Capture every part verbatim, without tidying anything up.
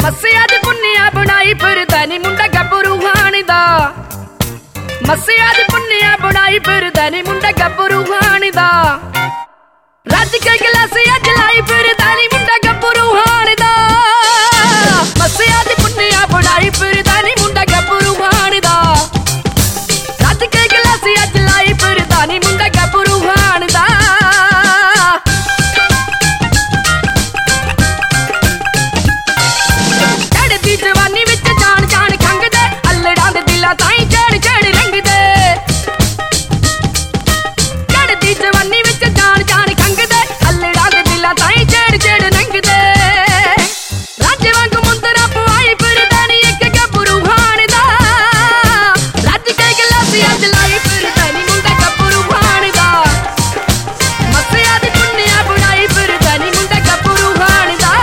ਮੱਸਿਆ ਦੀ ਪੁੰਨਿਆ ਬਣਾਈ ਫਿਰਦਾ ਨੀ ਮੁੰਡਾ ਗੱਭਰੂ ਹਾਣ ਦਾ ਮੱਸਿਆ ਦੀ ਪੁੰਨਿਆ ਬਣਾਈ ਫਿਰਦਾ ਨੀ ਮੁੰਡਾ ਗੱਭਰੂ ਹਾਣ ਦਾ ਰੱਜ ਕੇ ਗਲਾਸੀਆਂ ਜਲਾਈ ਫਿਰਦਾ ਨੀ ਮੁੰਡਾ ਗੱਭਰੂ ਹਾਣ ਦਾ ਮੱਸਿਆ ਦੀ ਪੁੰਨਿਆ ਬਣਾਈ ਫਿਰਦਾ ਨੀ ਮੁੰਡਾ ਗੱਭਰੂ ਹਾਣ ਦਾ ਰੱਜ ਕੇ ਗਲਾਸੀਆਂ ਜਲਾਈ ਫਿਰਦਾ ਨੀ ਮੁੰਡਾ ਗੱਭਰੂ ਹਾਣ ਦਾ ਚੜ੍ਹਦੀ ਜਵਾਨੀ ਵਿੱਚ ਜਾਣ ਜਾਣ ਖੰਗਦੇ ਅਲੜਾਂ ਦੇ ਦਿਲਾਂ ਤਾਈਂ ਚੜ ਚੜ ਰੰਗਦੇ ਚੜ੍ਹਦੀ ਜਵਾਨੀ ਵਿੱਚ ਜਾਣ ਜਾਣ ਖੰਗਦੇ ਅਲੜਾਂ ਦੇ ਦਿਲਾਂ ਤਾਈਂ ਚੜ ਚੜ ਰੰਗਦੇ ਰਾਜੇ ਵਾਂਗ ਮੁੰਦਰਾ ਪਵਾਈ ਫਿਰਦਾ ਨੀ ਇੱਕ ਗੱਭਰੂ ਹਾਣ ਦਾ ਰੱਜ ਕੇ ਗਲਾਸੀਆਂ ਜਲਾਈ ਫਿਰਦਾ ਨੀ ਮੁੰਡਾ ਗੱਭਰੂ ਹਾਣ ਦਾ ਮੱਸਿਆ ਦੀ ਪੁੰਨਿਆ ਬਣਾਈ ਫਿਰਦਾ ਨੀ ਮੁੰਡਾ ਗੱਭਰੂ ਹਾਣ ਦਾ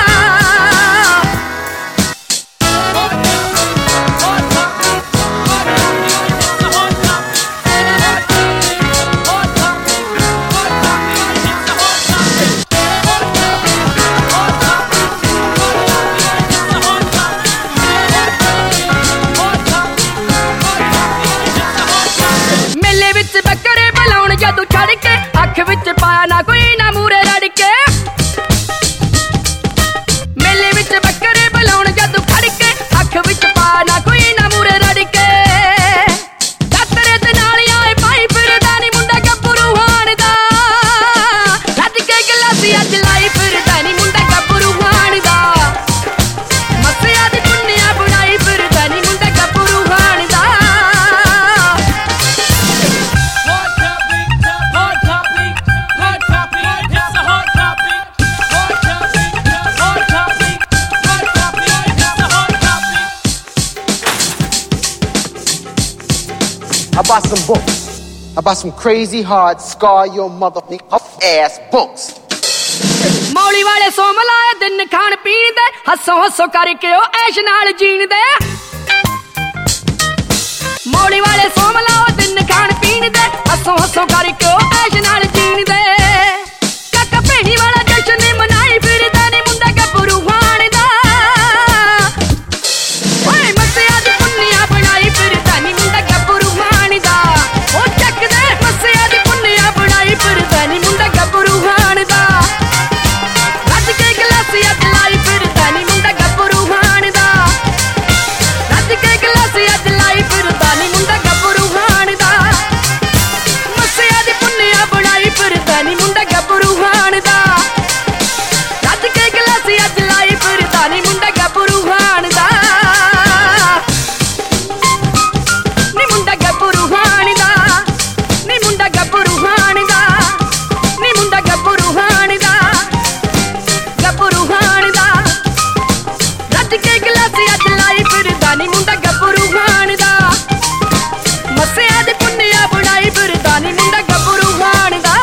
ਮੇਲੇ ਵਿੱਚ ਬੱਕਰੇ ਬੁਲਾਉਣ ਜਦੋਂ ਛੜ ਕੇ ਅੱਖ ਵਿੱਚ ਪਾਇਆ ਨਾ ਕੋਈ ਨਾ ਮੂਰੇ ਰੜ ਕੇ ਮੇਲੇ ਵਿੱਚ ਬੱਕਰੇ ਬੁਲਾਉਣ ਜਦੋਂ ਖੜ ਕੇ ਅੱਖ ਵਿੱਚ ਪਾਇਆ ਨਾ ਕੋਈ ਨਾ ਮੂਰੇ ਰੜ ਕੇ ਦਾਤਰੇ ਤੇ ਨਾਲੀਆਂ ਏ ਪਾਈ ਫਿਰਦਾ ਨੀ ਮੁੰਡਾ ਗੱਭਰੂ ਹਾਣ ਦਾ ਰੱਜ ਕੇ ਗਲਾਸੀਆਂ ਜਲਾਈ ਫਿਰਦਾ ਨੀ ਮੁੰਡਾ ਗੱਭਰੂ ਹਾਣ ਦਾ ਮੱਸਿਆ ਦੀ ਪੁੰਨਿਆ ਬਣਾਈ ਫਿਰਦਾ ਨੀ ਮੁੰਡਾ ਗੱਭਰੂ ਹਾਣ ਦਾ I bought some books. I bought some crazy hard, scar your motherfucking ass books. ਮੌਲੀ ਵਾਲੇ ਸੋਮ ਲਾਏ ਦਿਨ ਖਾਣ ਪੀਣ ਦੇ ਹੱਸੋ ਹੱਸੋ ਕਰਕੇ ਉਹ ਐਸ਼ ਨਾਲ ਜੀਣ ਦੇ ਮੌਲੀ ਵਾਲੇ ਸੋਮ ਲਾਓ ਦਿਨ ਖਾਣ ਪੀਣ ਦੇ ਹੱਸੋ ਹੱਸੋ ਕਰਕੇ ਉਹ ਐਸ਼ ਨਾਲ ਜੀਣ ਦੇ ਕਾਕਾ ਭੈਣੀ ਵਾਲਾ ਜਸ਼ਨ ਮਨਾਈ ਫਿਰਦਾ ਨੀ ਮੁੰਡਾ ਗੱਭਰੂ ਹਾਣ ਦਾ ਓਏ ਮੱਸਿਆ ਦੀ ਪੁੰਨਿਆ ਬਣਾਈ ਫਿਰਦਾ ਨੀ ਮੁੰਡਾ ਗੱਭਰੂ ਹਾਣ ਦਾ ਉਹ ਚੱਕਦੇ ਮੱਸਿਆ ਦੀ ਪੁੰਨਿਆ ਬਣਾਈ ਫਿਰਦਾ ਨੀ ਮੁੰਡਾ ਗੱਭਰੂ ਹਾਣ ਦਾ ਰੱਜ ਕੇ ਗਲਾਸੀਆਂ ਜਲਾਈ ਫਿਰਦਾ ਨੀ ਮੁੰਡਾ ਗੱਭਰੂ ਹਾਣ ਦਾ ਰੱਜ ਕੇ ਗਲਾਸੀਆਂ ਜਲਾਈ ਫਿਰਦਾ ਨੀ ਮੁੰਡਾ ਗੱਭਰੂ ਹਾਣ ਦਾ ਮੱਸਿਆ ਦੀ ਪੁੰਨਿਆ ਬਣਾਈ ਫਿਰਦਾ ਨੀ ਮੁੰਡਾ ਗੱਭਰੂ ਹਾਣ ਦਾ ਰੱਜ ਕੇ ਗਲਾਸੀਆਂ ਜਲਾਈ ਫਿਰਦਾ ਨੀ ਮੁੰਡਾ ਗੱਭਰੂ ਹਾਣ ਦਾ ਨੀ ਮੁੰਡਾ ਗੱਭਰੂ ਹਾਣ ਦਾ ਨੀ ਮੁੰਡਾ ਗੱਭਰੂ ਹਾਣ ਦਾ ਨੀ ਮੁੰਡਾ ਗੱਭਰੂ ਹਾਣ ਦਾ ਗੱਭਰੂ ਹਾਣ ਦਾ ਰੱਜ ਕੇ ਗਲਾਸੀਆਂ ਜਲਾਈ ਫਿਰਦਾ ਨੀ ਮੁੰਡਾ ਗੱਭਰੂ ਹਾਣ ਦਾ ਮੱਸਿਆ ਦੀ ਪੁੰਨਿਆ ਬਣਾਈ ਫਿਰਦਾ ਨੀ ਮੁੰਡਾ ਗੱਭਰੂ ਹਾਣ ਦਾ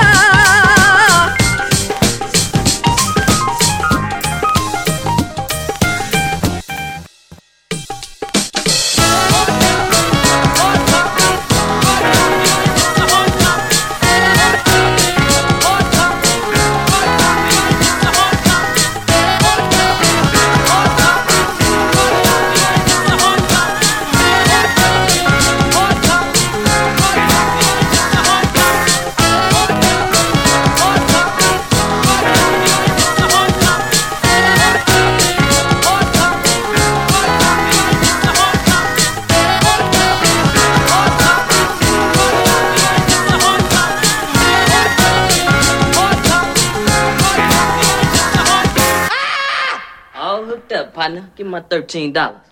All hooked up, partner. Give me my thirteen dollars.